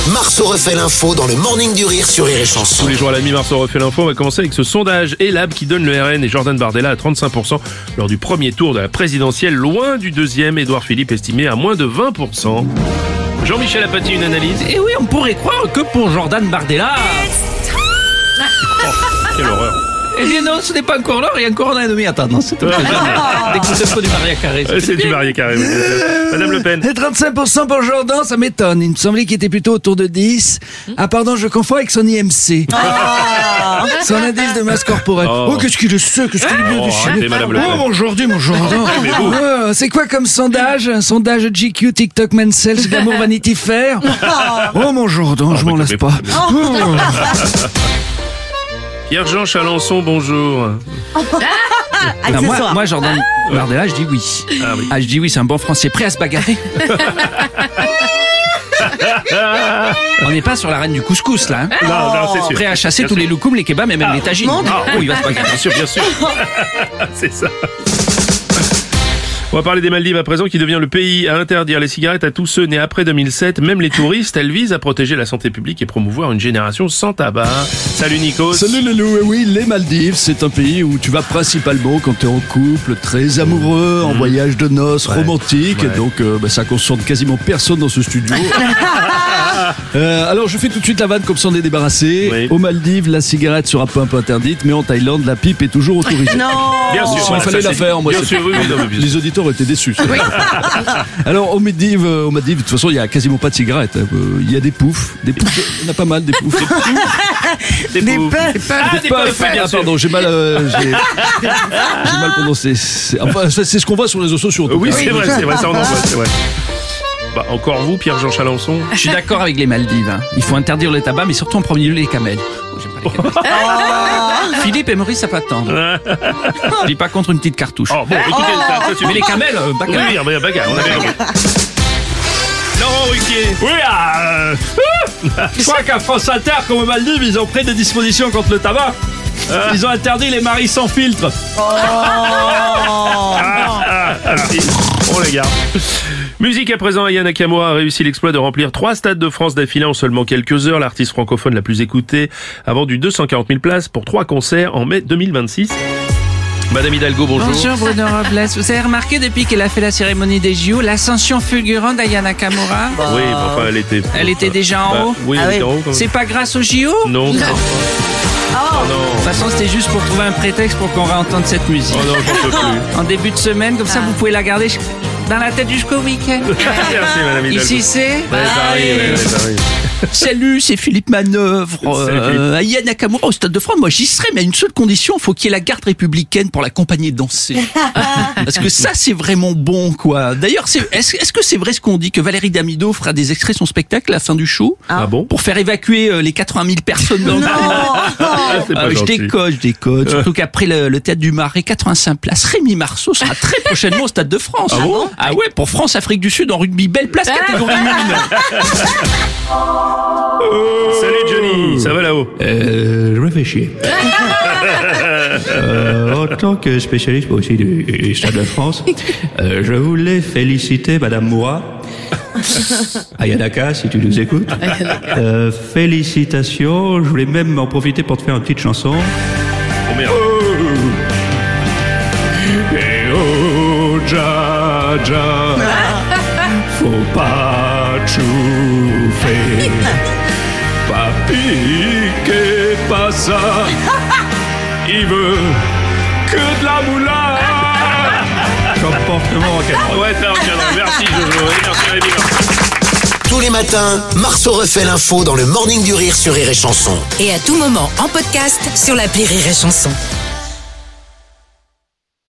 Marceau refait l'info dans le Morning du Rire sur Rire et Chanson. Tous les jours à la nuit, Marceau refait l'info. On va commencer avec ce sondage Elab qui donne le RN et Jordan Bardella à 35% lors du premier tour de la présidentielle, loin du deuxième, Édouard Philippe estimé à moins de 20%. Jean-Michel Apathy, une analyse. Et oui, on pourrait croire que pour Jordan Bardella... Quelle horreur. Eh bien non, ce n'est pas encore l'heure, il y a encore un an et demi. Attends, non, c'est tout. D'écoute du Maria Carré. C'est du Maria Carré. Oui. Madame Le Pen. Et 35% pour Jordan, ça m'étonne. Il me semblait qu'il était plutôt autour de 10. Ah pardon, je confonds avec son IMC. Son indice de masse corporelle. Oh. Oh, qu'est-ce qu'il est sec, qu'est-ce qu'il est bien déchiré. arrêtez, Madame Le Pen. Oh, mon Jordan. Oh, c'est quoi comme sondage? Un sondage GQ, TikTok, Mansell, Glamour, Vanity Fair? Oh, mon Jordan, je m'en lasse pas. Oh. Pierre-Jean Chalençon, bonjour. Non, moi, Jordan Bardella, je dis oui. Ah oui. Je dis oui, c'est un bon français prêt à se bagarrer. On n'est pas sur la reine du couscous là. Hein. Non, c'est sûr. Prêt à chasser Bien tous sûr. les loukoums, les kebabs et même les tagines. Oh, il va se bagarrer. Bien sûr. C'est ça. On va parler des Maldives à présent, qui devient le pays à interdire les cigarettes à tous ceux nés après 2007, même les touristes. Elle vise à protéger la santé publique et promouvoir une génération sans tabac. Salut Nikos. Salut les loups, oui, les Maldives, c'est un pays où tu vas principalement quand t'es en couple, très amoureux, en voyage de noces, romantique, Ouais. donc ça concerne quasiment personne dans ce studio. Alors je fais tout de suite la vanne comme ça on est débarrassé. Oui. Aux Maldives, la cigarette sera peu interdite, mais en Thaïlande, la pipe est toujours autorisée. Bien sûr. Il fallait ça, la c'est- faire, moi. Bien c'est- sûr, oui, non, mais bien sûr. Les auditeurs étaient déçus. Alors aux Maldives, de toute façon, il y a quasiment pas de cigarettes. Il y a des poufs, il y en a pas mal des poufs. Des poufs. Ah, des puffs, bien Ah sûr. pardon, j'ai mal prononcé. Enfin, c'est ce qu'on voit sur les réseaux sociaux. en tout Oui, cas. c'est vrai, ça en envoie, c'est vrai. Bah, encore vous, Pierre-Jean Chalençon. Je suis d'accord avec les Maldives. Hein. Il faut interdire le tabac, mais surtout en premier lieu les camels. Oh, j'aime pas les camels. Philippe et Maurice, ça peut attendre. Je dis pas contre une petite cartouche. Oh, bon, écoutez, ça suffit. Mais les camels, bagarre. Oui, on a bagarre, on a bien compris. Laurent Ruquier. Oui, je crois qu'à France Inter, comme aux Maldives, ils ont pris des dispositions contre le tabac. Ils ont interdit les maris sans filtre. On les garde. Musique à présent, Aya Nakamura a réussi l'exploit de remplir 3 stades de France d'affilée en seulement quelques heures. L'artiste francophone la plus écoutée a vendu 240 000 places pour 3 concerts en mai 2026. Madame Hidalgo, bonjour. Bonjour Bruno Robles. Vous avez remarqué depuis qu'elle a fait la cérémonie des JO, l'ascension fulgurante d'Aya Nakamura? Oui, enfin, elle était déjà en haut? Oui, elle était en haut. quand même. C'est pas grâce aux JO? Non. De toute façon, c'était juste pour trouver un prétexte pour qu'on réentende cette musique. Oh non, j'en peux plus. En début de semaine, comme ça, vous pouvez la garder dans la tête jusqu'au week-end. Merci, Madame Hidalgo. Ici, c'est... Ouais, Paris, ouais, Paris. Salut, c'est Philippe Manœuvre. Salut. Aya Nakamura au Stade de France. Moi, j'y serais, mais à une seule condition, il faut qu'il y ait la garde républicaine pour l'accompagner danser. Parce que ça, c'est vraiment bon, quoi. D'ailleurs, est-ce que c'est vrai ce qu'on dit que Valérie Damido fera des extraits de son spectacle à la fin du show Ah bon? pour faire évacuer les 80 000 personnes dans le C'est pas je gentil. déconne. Surtout qu'après le théâtre du Marais, 85 places. Rémi Marceau sera très prochainement au Stade de France. Ah bon? Ah ouais, pour France-Afrique du Sud en rugby, belle place catégorie 1. Salut Johnny, ça va là-haut? Je réfléchis. En tant que spécialiste aussi du Stade de France, je voulais féliciter Madame Moura. Ayanaka, si tu nous écoutes. Félicitations. Je voulais même en profiter pour te faire une petite chanson. Oh merde. Oh, ja, ja. Faut pas chauffer. Pas piquer, pas ça. Il veut que de la moula. Comportement rock'n'roll. Ouais, ça reviendra. Merci Jojo. Et merci Rémi. Tous les matins, Marceau refait l'info dans le Morning du Rire sur Rire et Chanson. Et à tout moment en podcast sur l'appli Rire et Chanson.